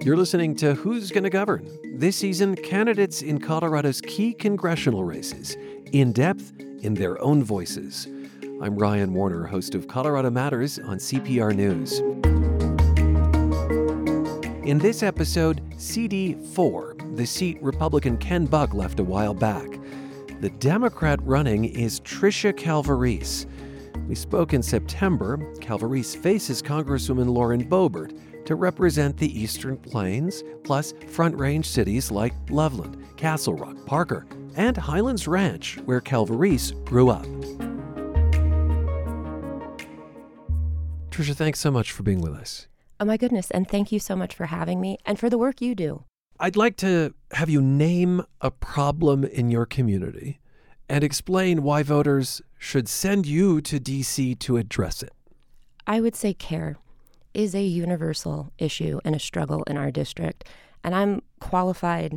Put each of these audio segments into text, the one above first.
You're listening to Who's Gonna Govern? This season, candidates in Colorado's key congressional races, in depth, in their own voices. I'm Ryan Warner, host of Colorado Matters on CPR News. In this episode, CD4, the seat Republican Ken Buck left a while back. The Democrat running is Tricia Calvarese. We spoke in September. Calvarese faces Congresswoman Lauren Boebert to represent the Eastern Plains, plus Front Range cities like Loveland, Castle Rock, Parker, and Highlands Ranch, where Calvarese grew up. Tricia, thanks so much for being with us. Oh my goodness, and thank you so much for having me and for the work you do. I'd like to have you name a problem in your community and explain why voters should send you to D.C. to address it. I would say care is a universal issue and a struggle in our district, and I'm qualified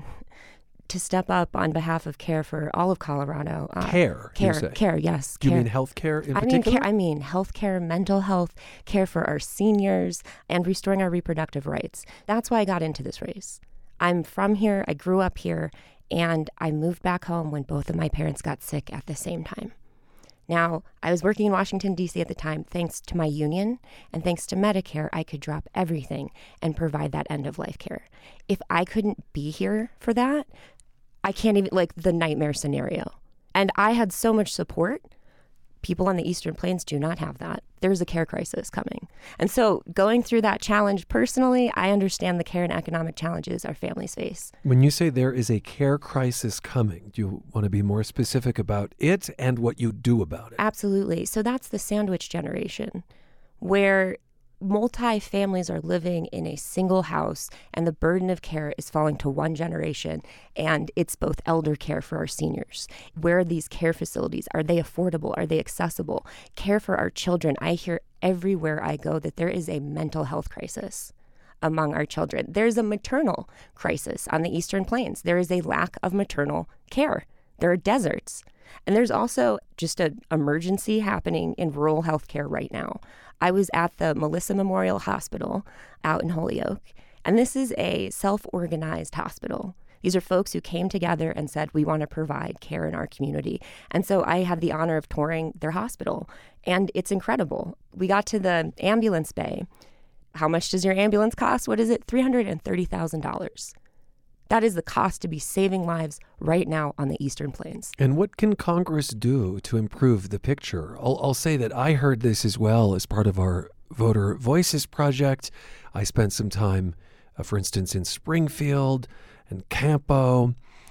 to step up on behalf of CARE for all of Colorado. Care, yes. Do you care. mean health care in particular? I mean health care, mental health, care for our seniors, and restoring our reproductive rights. That's why I got into this race. I'm from here, I grew up here, and I moved back home when both of my parents got sick at the same time. Now, I was working in Washington, D.C. at the time. Thanks to my union and thanks to Medicare, I could drop everything and provide that end-of-life care. If I couldn't be here for that, I can't even, the nightmare scenario. And I had so much support. People on the Eastern Plains do not have that. There's a care crisis coming. And so going through that challenge personally, I understand the care and economic challenges our families face. When you say there is a care crisis coming, do you want to be more specific about it and what you do about it? Absolutely. So that's the sandwich generation, where multi-families are living in a single house and the burden of care is falling to one generation, and it's both elder care for our seniors. Where are these care facilities? Are they affordable? Are they accessible? Care for our children. I hear everywhere I go that there is a mental health crisis among our children. There's a maternal crisis on the Eastern Plains. There is a lack of maternal care. There are deserts. And there's also just an emergency happening in rural healthcare right now. I was at the Melissa Memorial Hospital out in Holyoke, and this is a self-organized hospital. These are folks who came together and said, we want to provide care in our community. And so I had the honor of touring their hospital, and it's incredible. We got to the ambulance bay. How much does your ambulance cost? What is it? $330,000. That is the cost to be saving lives right now on the Eastern Plains. And what can Congress do to improve the picture? I'll say that I heard this as well as part of our Voter Voices project. I spent some time, for instance, in Springfield and Campo,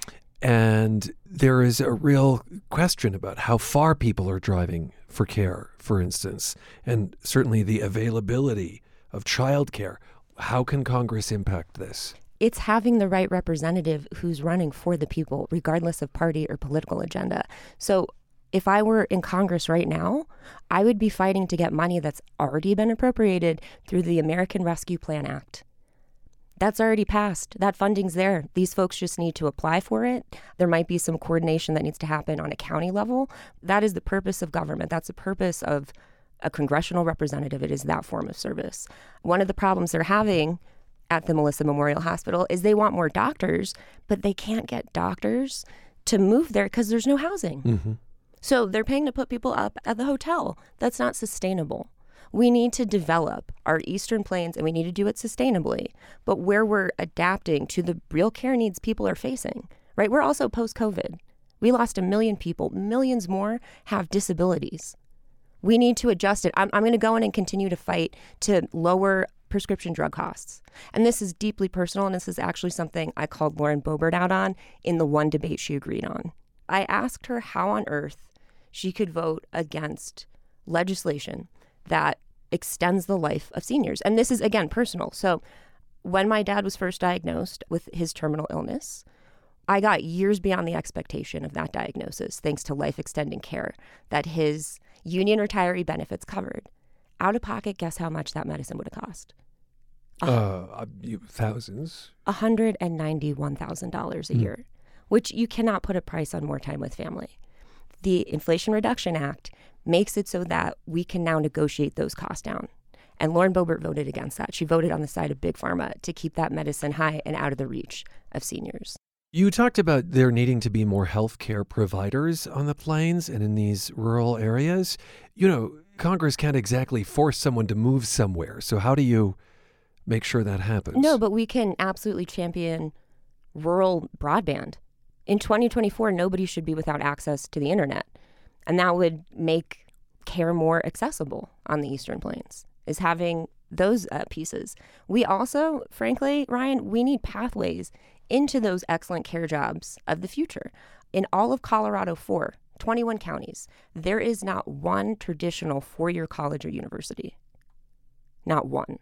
and there is a real question about how far people are driving for care, for instance, and certainly the availability of childcare. How can Congress impact this? It's having the right representative who's running for the people, regardless of party or political agenda. So if I were in Congress right now, I would be fighting to get money that's already been appropriated through the American Rescue Plan Act. That's already passed. That funding's there. These folks just need to apply for it. There might be some coordination that needs to happen on a county level. That is the purpose of government. That's the purpose of a congressional representative. It is that form of service. One of the problems they're having at the Melissa Memorial Hospital is they want more doctors, but they can't get doctors to move there because there's no housing. Mm-hmm. So they're paying to put people up at the hotel. That's not sustainable. We need to develop our Eastern Plains, and we need to do it sustainably, but where we're adapting to the real care needs people are facing, right? We're also post-COVID. We lost 1 million people. Millions more have disabilities. We need to adjust it. I'm going to go in and continue to fight to lower prescription drug costs. And this is deeply personal, and this is actually something I called Lauren Boebert out on in the one debate she agreed on. I asked her how on earth she could vote against legislation that extends the life of seniors. And this is, again, personal. So when my dad was first diagnosed with his terminal illness, I got years beyond the expectation of that diagnosis, thanks to life-extending care that his union retiree benefits covered. Out of pocket, guess how much that medicine would have cost? Thousands. $191,000 a year, which you cannot put a price on more time with family. The Inflation Reduction Act makes it so that we can now negotiate those costs down. And Lauren Boebert voted against that. She voted on the side of Big Pharma to keep that medicine high and out of the reach of seniors. You talked about there needing to be more healthcare providers on the plains and in these rural areas. Congress can't exactly force someone to move somewhere. So how do you make sure that happens? No, but we can absolutely champion rural broadband. In 2024, nobody should be without access to the internet. And that would make care more accessible on the Eastern Plains, is having those pieces. We also, frankly, Ryan, we need pathways into those excellent care jobs of the future. In all of Colorado, 21 counties, there is not one traditional four-year college or university. Not one.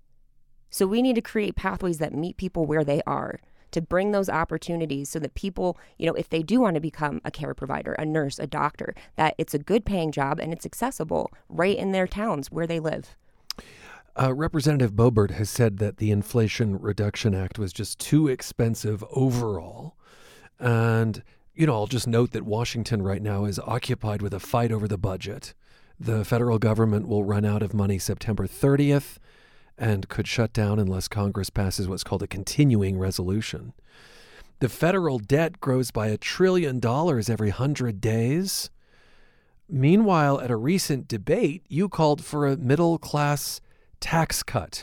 So we need to create pathways that meet people where they are, to bring those opportunities so that people, if they do want to become a care provider, a nurse, a doctor, that it's a good paying job and it's accessible right in their towns where they live. Representative Boebert has said that the Inflation Reduction Act was just too expensive overall. And, I'll just note that Washington right now is occupied with a fight over the budget. The federal government will run out of money September 30th and could shut down unless Congress passes what's called a continuing resolution. The federal debt grows by $1 trillion every 100 days. Meanwhile, at a recent debate, you called for a middle-class tax cut.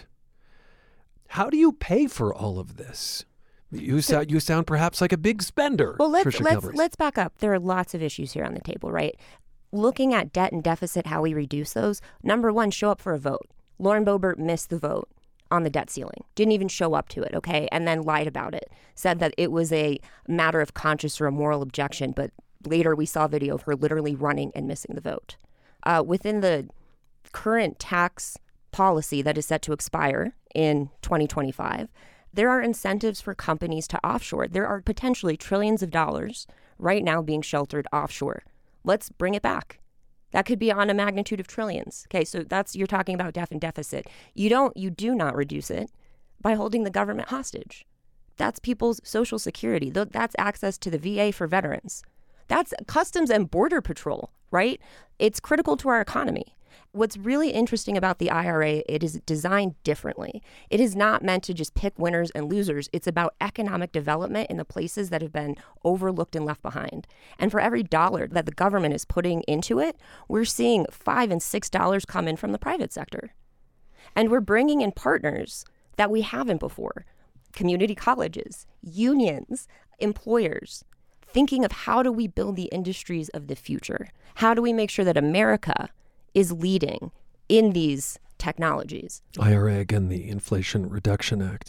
How do you pay for all of this? You sound perhaps like a big spender. Well, let's back up. There are lots of issues here on the table, right? Looking at debt and deficit, how we reduce those. Number one, show up for a vote. Lauren Boebert missed the vote on the debt ceiling, didn't even show up to it, okay, and then lied about it, said that it was a matter of conscience or a moral objection, but later we saw video of her literally running and missing the vote. Within the current tax policy that is set to expire in 2025, there are incentives for companies to offshore. There are potentially trillions of dollars right now being sheltered offshore. Let's bring it back. That could be on a magnitude of trillions. Okay, so you're talking about debt and deficit. You do not reduce it by holding the government hostage. That's people's Social Security. That's access to the VA for veterans. That's Customs and Border Patrol, right? It's critical to our economy. What's really interesting about the IRA, it is designed differently. It is not meant to just pick winners and losers. It's about economic development in the places that have been overlooked and left behind. And for every dollar that the government is putting into it, we're seeing $5 and $6 come in from the private sector. And we're bringing in partners that we haven't before. Community colleges, unions, employers, thinking of how do we build the industries of the future? How do we make sure that America is leading in these technologies? IRA, again, the Inflation Reduction Act.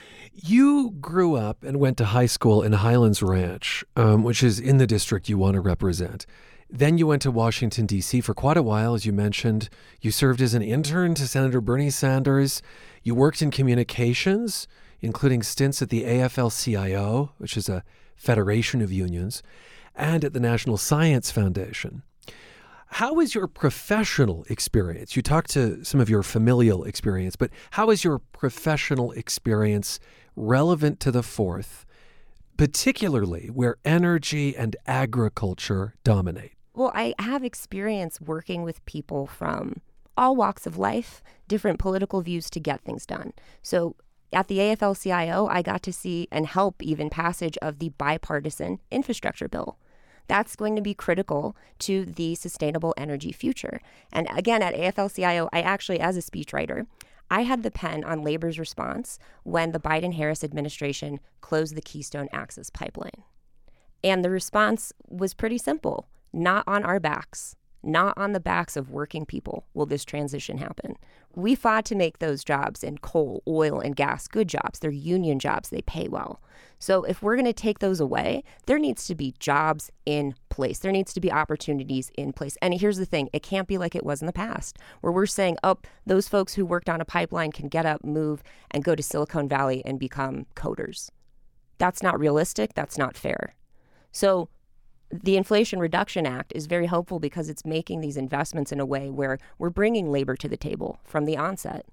You grew up and went to high school in Highlands Ranch, which is in the district you want to represent. Then you went to Washington, D.C. for quite a while, as you mentioned. You served as an intern to Senator Bernie Sanders. You worked in communications, including stints at the AFL-CIO, which is a federation of unions, and at the National Science Foundation. How is your professional experience? You talked to some of your familial experience, but how is your professional experience relevant to the Fourth, particularly where energy and agriculture dominate? Well, I have experience working with people from all walks of life, different political views to get things done. So at the AFL-CIO, I got to see and help even passage of the bipartisan infrastructure bill. That's going to be critical to the sustainable energy future. And again, at AFL-CIO, I actually, as a speechwriter, I had the pen on labor's response when the Biden-Harris administration closed the Keystone Access Pipeline. And the response was pretty simple. Not on our backs, not on the backs of working people will this transition happen. We fought to make those jobs in coal, oil, and gas good jobs. They're union jobs. They pay well. So if we're going to take those away, there needs to be jobs in place. There needs to be opportunities in place. And here's the thing. It can't be like it was in the past, where we're saying, oh, those folks who worked on a pipeline can get up, move, and go to Silicon Valley and become coders. That's not realistic. That's not fair. So the Inflation Reduction Act is very hopeful because it's making these investments in a way where we're bringing labor to the table from the onset.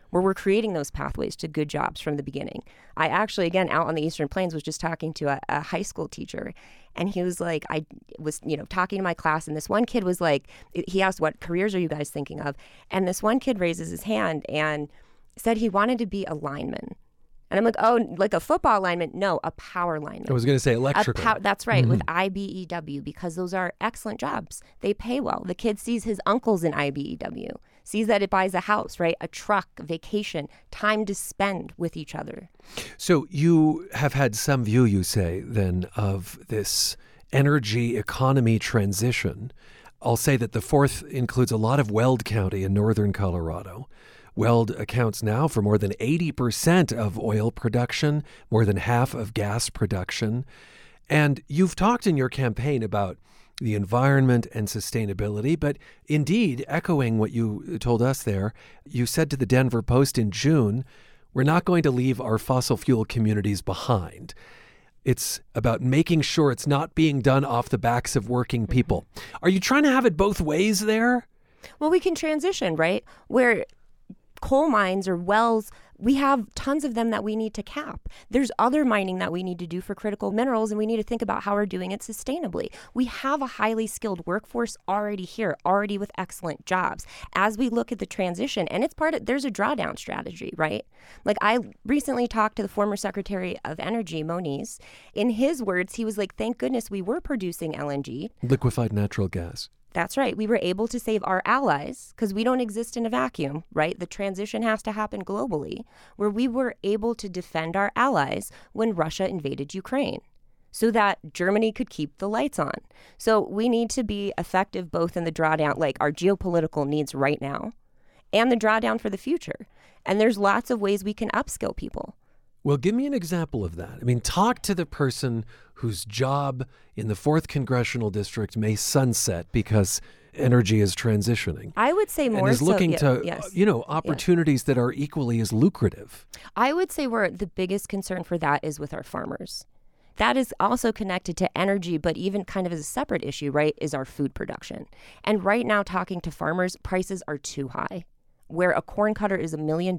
where we're creating those pathways to good jobs from the beginning. I actually, again, out on the Eastern Plains, was just talking to a high school teacher, and he was like, I was, talking to my class, and this one kid was like, he asked, what careers are you guys thinking of? And this one kid raises his hand and said he wanted to be a lineman. And I'm like, oh, like a football lineman? No, a power lineman. I was going to say electrical. That's right, with IBEW, because those are excellent jobs. They pay well. The kid sees his uncles in IBEW, sees that it buys a house, right? A truck, vacation, time to spend with each other. So you have had some view, you say, then, of this energy economy transition. I'll say that the 4th includes a lot of Weld County in northern Colorado. Weld accounts now for more than 80% of oil production, more than half of gas production. And you've talked in your campaign about the environment and sustainability, but indeed, echoing what you told us there, you said to the Denver Post in June, we're not going to leave our fossil fuel communities behind. It's about making sure it's not being done off the backs of working people. Are you trying to have it both ways there? Well, we can transition, right? Where coal mines or wells, we have tons of them that we need to cap. There's other mining that we need to do for critical minerals, and we need to think about how we're doing it sustainably. We have a highly skilled workforce already here, already with excellent jobs. As we look at the transition, and there's a drawdown strategy, right? Like, I recently talked to the former Secretary of Energy, Moniz. In his words, he was like, thank goodness we were producing LNG. Liquefied natural gas. That's right. We were able to save our allies because we don't exist in a vacuum, right? The transition has to happen globally, where we were able to defend our allies when Russia invaded Ukraine so that Germany could keep the lights on. So we need to be effective both in the drawdown, like our geopolitical needs right now, and the drawdown for the future. And there's lots of ways we can upskill people. Well, give me an example of that. I mean, talk to the person whose job in the 4th Congressional District may sunset because energy is transitioning. I would say more and is looking so, to, opportunities that are equally as lucrative. I would say where the biggest concern for that is with our farmers. That is also connected to energy, but even kind of as a separate issue, right, is our food production. And right now, talking to farmers, prices are too high. Where a corn cutter is $1 million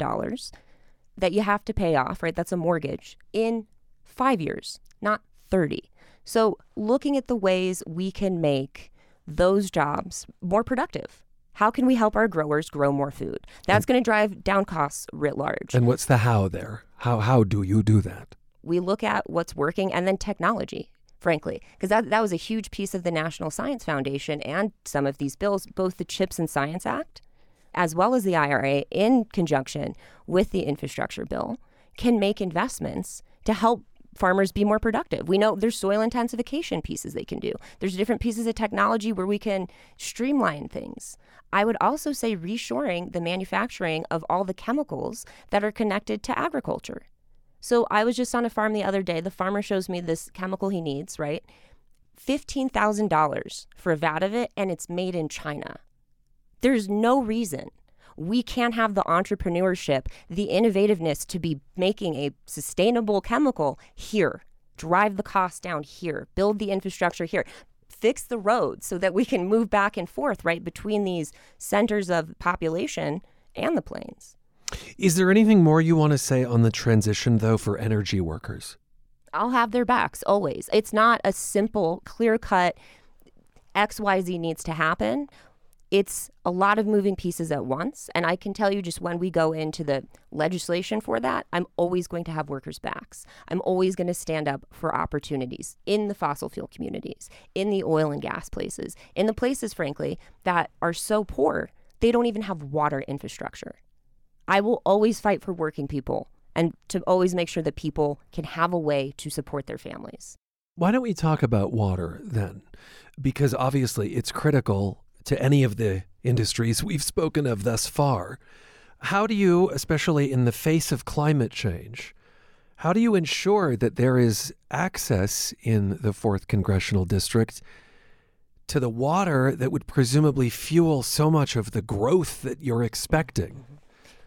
that you have to pay off, right? That's a mortgage in 5 years, not 30. So looking at the ways we can make those jobs more productive. How can we help our growers grow more food? That's going to drive down costs writ large. And what's the how there? How do you do that? We look at what's working and then technology, frankly, because that was a huge piece of the National Science Foundation and some of these bills, both the CHIPS and Science Act, as well as the IRA, in conjunction with the infrastructure bill, can make investments to help farmers be more productive. We know there's soil intensification pieces they can do. There's different pieces of technology where we can streamline things. I would also say reshoring the manufacturing of all the chemicals that are connected to agriculture. So I was just on a farm the other day. The farmer shows me this chemical he needs, right? $15,000 for a vat of it, and it's made in China. There's no reason we can't have the entrepreneurship, the innovativeness to be making a sustainable chemical here, drive the cost down here, build the infrastructure here, fix the roads so that we can move back and forth, right, between these centers of population and the plains. Is there anything more you want to say on the transition, though, for energy workers? I'll have their backs always. It's not a simple, clear-cut XYZ needs to happen. It's a lot of moving pieces at once. And I can tell you, just when we go into the legislation for that, I'm always going to have workers' backs. I'm always going to stand up for opportunities in the fossil fuel communities, in the oil and gas places, in the places, frankly, that are so poor, they don't even have water infrastructure. I will always fight for working people and to always make sure that people can have a way to support their families. Why don't we talk about water then? Because obviously it's critical to any of the industries we've spoken of thus far. How do you, especially in the face of climate change, how do you ensure that there is access in the 4th Congressional District to the water that would presumably fuel so much of the growth that you're expecting?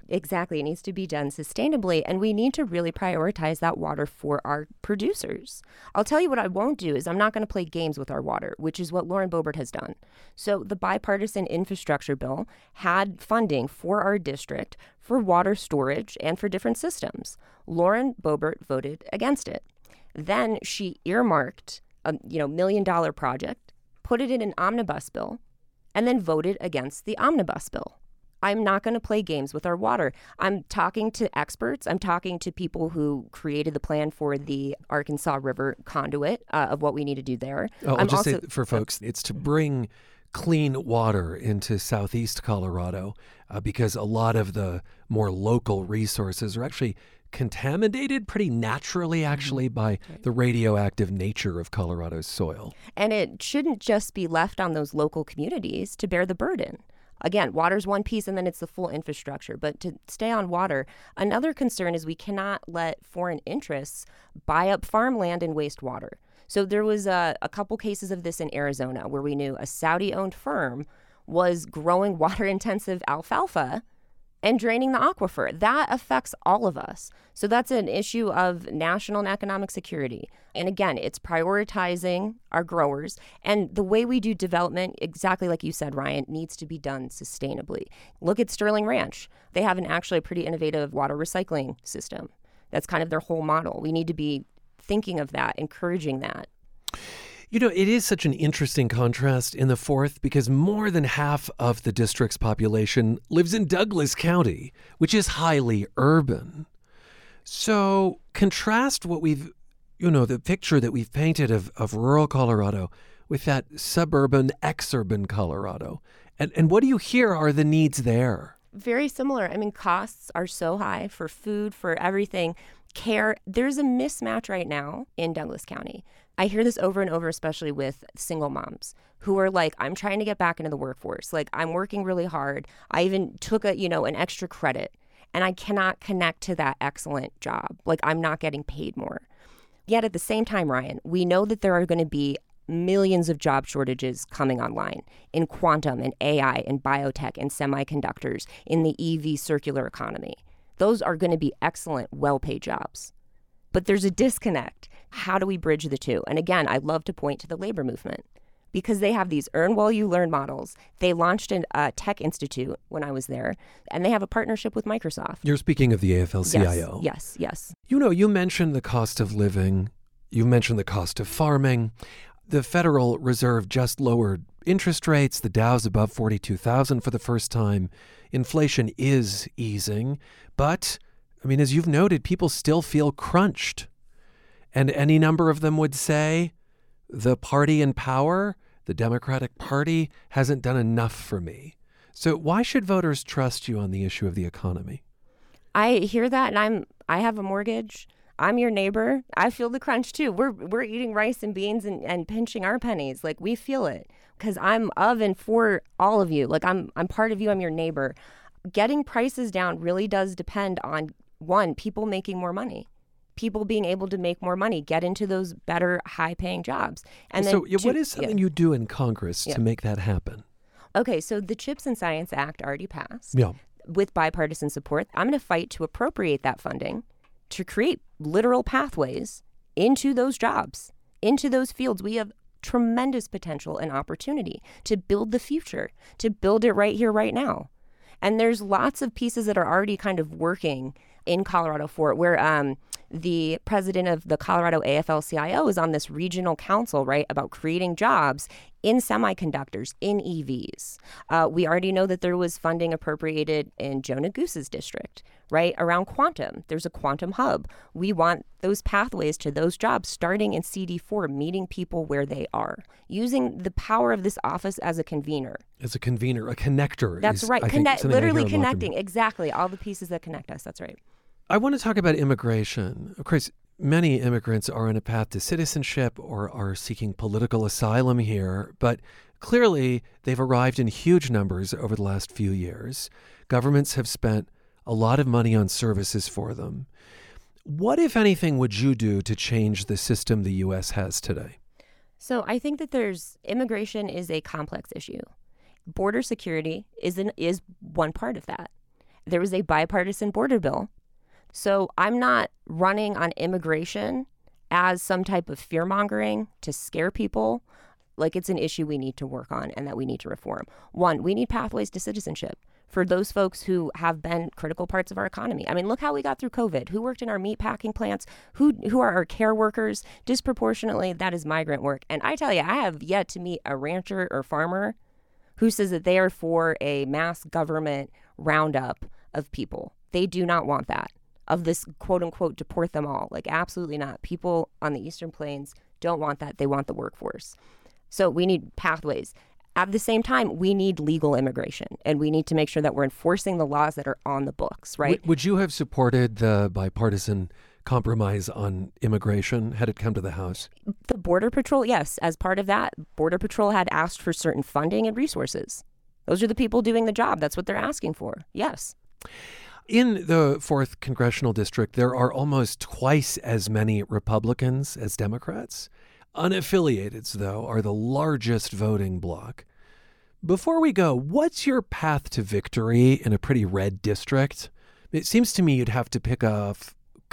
Exactly. It needs to be done sustainably, and we need to really prioritize that water for our producers. I'll tell you what I won't do is I'm not going to play games with our water, which is what Lauren Boebert has done. So the bipartisan infrastructure bill had funding for our district for water storage and for different systems. Lauren Boebert voted against it. Then she earmarked a $1 million project, put it in an omnibus bill, and then voted against the omnibus bill. I'm not going to play games with our water. I'm talking to experts. I'm talking to people who created the plan for the Arkansas River conduit of what we need to do there. I'll just say for folks, it's to bring clean water into southeast Colorado because a lot of the more local resources are actually contaminated pretty naturally, actually, by the radioactive nature of Colorado's soil. And it shouldn't just be left on those local communities to bear the burden. Again, water's one piece and then it's the full infrastructure. But to stay on water, another concern is we cannot let foreign interests buy up farmland and waste water. So there was a couple cases of this in Arizona where we knew a Saudi-owned firm was growing water-intensive alfalfa and draining the aquifer. That affects all of us. So that's an issue of national and economic security. And again, it's prioritizing our growers. And the way we do development, exactly like you said, Ryan, needs to be done sustainably. Look at Sterling Ranch. They have actually a pretty innovative water recycling system. That's kind of their whole model. We need to be thinking of that, encouraging that. You know, it is such an interesting contrast in the 4th because more than half of the district's population lives in Douglas County, which is highly urban. So contrast what we've, the picture that we've painted of rural Colorado with that suburban, exurban Colorado. And what do you hear are the needs there? Very similar. I mean, costs are so high for food, for everything. Care. There's a mismatch right now in Douglas County. I hear this over and over, especially with single moms who are like, I'm trying to get back into the workforce. Like, I'm working really hard. I even took an extra credit and I cannot connect to that excellent job. Like, I'm not getting paid more. Yet at the same time, Ryan, we know that there are going to be millions of job shortages coming online in quantum and AI and biotech and semiconductors in the EV circular economy. Those are going to be excellent, well-paid jobs. But there's a disconnect. How do we bridge the two? And again, I love to point to the labor movement because they have these earn while you learn models. They launched a tech institute when I was there, and they have a partnership with Microsoft. You're speaking of the AFL-CIO. Yes. You mentioned the cost of living. You mentioned the cost of farming. The Federal Reserve just lowered interest rates. The Dow's above 42,000 for the first time. Inflation is easing. But, as you've noted, people still feel crunched. And any number of them would say the party in power, the Democratic Party, hasn't done enough for me. So why should voters trust you on the issue of the economy? I hear that, and I have a mortgage. I'm your neighbor. I feel the crunch too. We're eating rice and beans and pinching our pennies. Like, we feel it because I'm of and for all of you. Like, I'm part of you. I'm your neighbor. Getting prices down really does depend on, one, people making more money. People being able to make more money, get into those better, high-paying jobs. And then what is something you do in Congress to make that happen? Okay, so the CHIPS and Science Act already passed with bipartisan support. I'm going to fight to appropriate that funding to create literal pathways into those jobs, into those fields. We have tremendous potential and opportunity to build the future, to build it right here, right now. And there's lots of pieces that are already kind of working in Colorado for it, where the president of the Colorado AFL-CIO is on this regional council, right, about creating jobs in semiconductors, in EVs. We already know that there was funding appropriated in Joe Negus's district, right, around quantum. There's a quantum hub. We want those pathways to those jobs starting in CD4, meeting people where they are, using the power of this office as a convener. As a convener, a connector. That's right. Literally connecting. Exactly. All the pieces that connect us. That's right. I want to talk about immigration. Of course, many immigrants are on a path to citizenship or are seeking political asylum here, but clearly they've arrived in huge numbers over the last few years. Governments have spent a lot of money on services for them. What, if anything, would you do to change the system the U.S. has today? So I think that immigration is a complex issue. Border security is one part of that. there was a bipartisan border bill. So I'm not running on immigration as some type of fear-mongering to scare people. Like, it's an issue we need to work on and that we need to reform. One, we need pathways to citizenship for those folks who have been critical parts of our economy. I mean, look how we got through COVID. Who worked in our meat packing plants? Who are our care workers? Disproportionately, that is migrant work. And I tell you, I have yet to meet a rancher or farmer who says that they are for a mass government roundup of people. They do not want that, of this quote unquote deport them all. Like, absolutely not. People on the Eastern Plains don't want that. They want the workforce. So we need pathways. At the same time, we need legal immigration, and we need to make sure that we're enforcing the laws that are on the books, right? Would you have supported the bipartisan compromise on immigration had it come to the House? The Border Patrol, yes. As part of that, Border Patrol had asked for certain funding and resources. Those are the people doing the job. That's what they're asking for. Yes. In the 4th Congressional District, there are almost twice as many Republicans as Democrats. Unaffiliateds, though, are the largest voting bloc. Before we go, what's your path to victory in a pretty red district? It seems to me you'd have to pick off,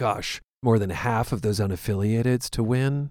more than half of those unaffiliateds to win.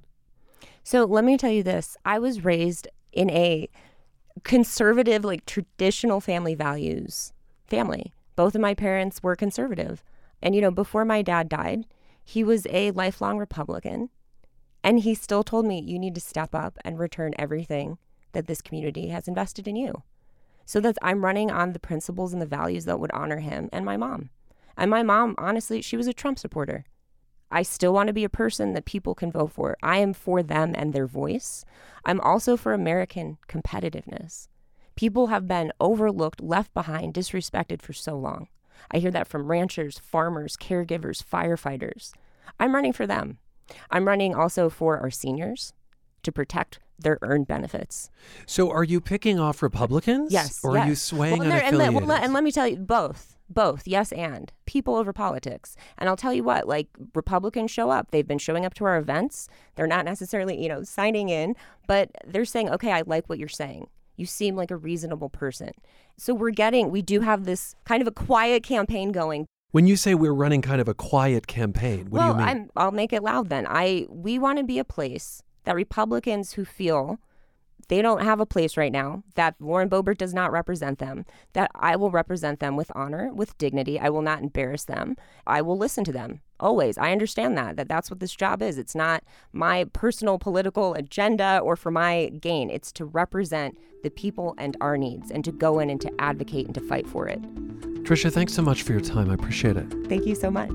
So let me tell you this. I was raised in a conservative, like traditional family values family. Both of my parents were conservative. And, before my dad died, he was a lifelong Republican. And he still told me, you need to step up and return everything that this community has invested in you. So I'm running on the principles and the values that would honor him and my mom. And my mom, honestly, she was a Trump supporter. I still want to be a person that people can vote for. I am for them and their voice. I'm also for American competitiveness. People have been overlooked, left behind, disrespected for so long. I hear that from ranchers, farmers, caregivers, firefighters. I'm running for them. I'm running also for our seniors to protect their earned benefits. So are you picking off Republicans? Yes. Or are you swaying on and let me tell you, both, yes, and people over politics. And I'll tell you what, like, Republicans show up. They've been showing up to our events. They're not necessarily, signing in, but they're saying, okay, I like what you're saying. You seem like a reasonable person. So we do have this kind of a quiet campaign going. When you say we're running kind of a quiet campaign, what do you mean? I'll make it loud then. We want to be a place that Republicans who feel they don't have a place right now, that Lauren Boebert does not represent them, that I will represent them with honor, with dignity. I will not embarrass them. I will listen to them. Always. I understand that's what this job is. It's not my personal political agenda or for my gain. It's to represent the people and our needs and to go in and to advocate and to fight for it. Tricia, thanks so much for your time. I appreciate it. Thank you so much.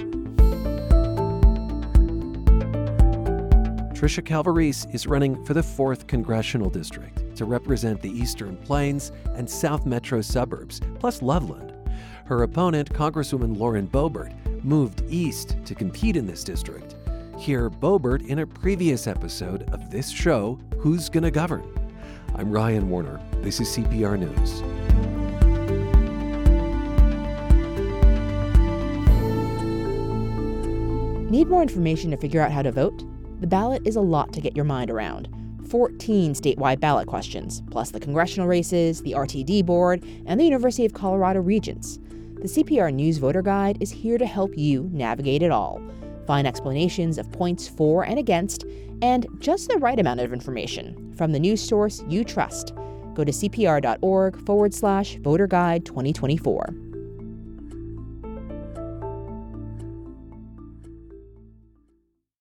Tricia Calvarese is running for the 4th Congressional District to represent the Eastern Plains and South Metro suburbs, plus Loveland. Her opponent, Congresswoman Lauren Boebert, moved east to compete in this district. Hear Boebert in a previous episode of this show, Who's Gonna Govern? I'm Ryan Warner. This is CPR News. Need more information to figure out how to vote? The ballot is a lot to get your mind around. 14 statewide ballot questions, plus the congressional races, the RTD board, and the University of Colorado Regents. The CPR News Voter Guide is here to help you navigate it all. Find explanations of points for and against, and just the right amount of information from the news source you trust. Go to cpr.org/voterguide 2024.